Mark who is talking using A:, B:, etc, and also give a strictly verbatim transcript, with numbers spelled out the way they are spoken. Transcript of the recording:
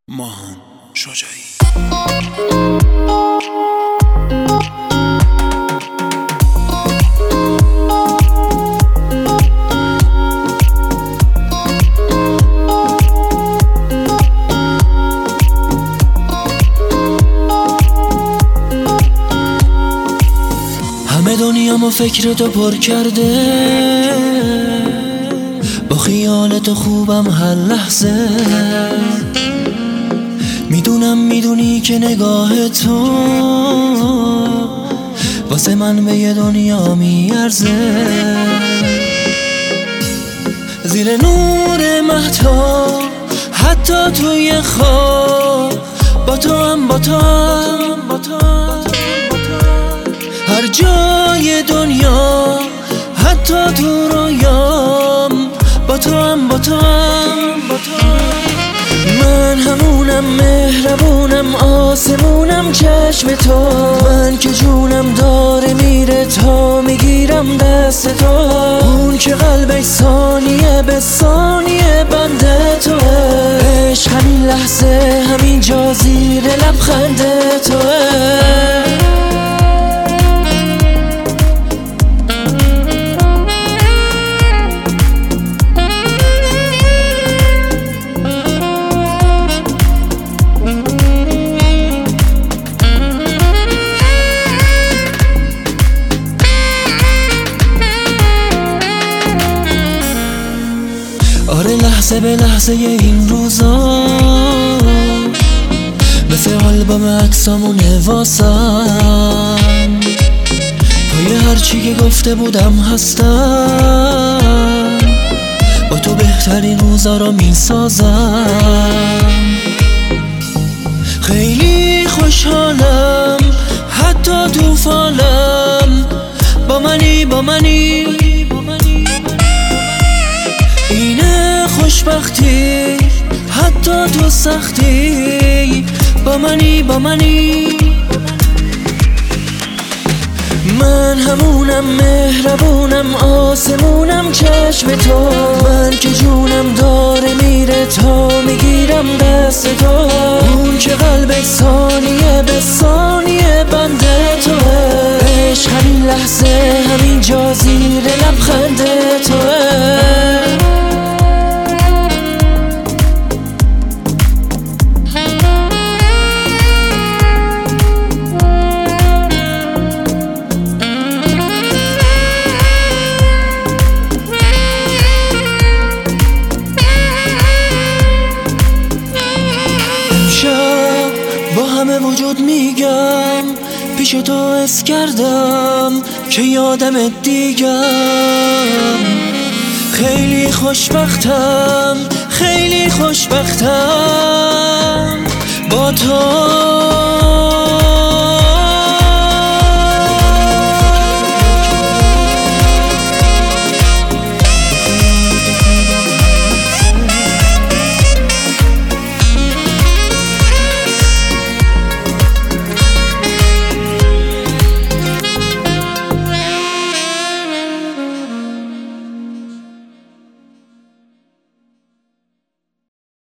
A: ماهان شجاعی.
B: همه دنیامو فکر تو پر کرده، با خیال تو خوبم هر لحظه. میدونم میدونی که نگاه تو واسه من به یه دنیا میارزه. زیر نور مهتاب حتی توی خواب با تو هم با تو هم با تو هر جای دنیا حتی تو رویام با تو هم با تو هم با تو. من همونم مهربونم آسمونم چشم تو، من که جونم داره میره تا میگیرم دست تو. اون که قلبش ثانیه به ثانیه بنده توه، عشق همین لحظه همین جا زیر لبخند توه. آره لحظه به لحظه این روزا مثل آلبوم عکسامونه واسم، پای هرچی که گفته بودم هستم، با تو بهترین روزا رو میسازم. خیلی خوشحالم حتی تو فالم، با منی با منی اینه خوشبختی حتی تو سختی، با منی با منی. من همونم مهربونم آسمونم چشم تو، من که جونم داره میره تا میگیرم دست تو. اون که قلبش ثانیه به ثانیه بنده توه، عشق همین لحظه همین جا زیر لبخند توه. با همه وجود میگم پیش تو حس کردم که یادمت دیگم. خیلی خوشبختم خیلی خوشبختم با تو.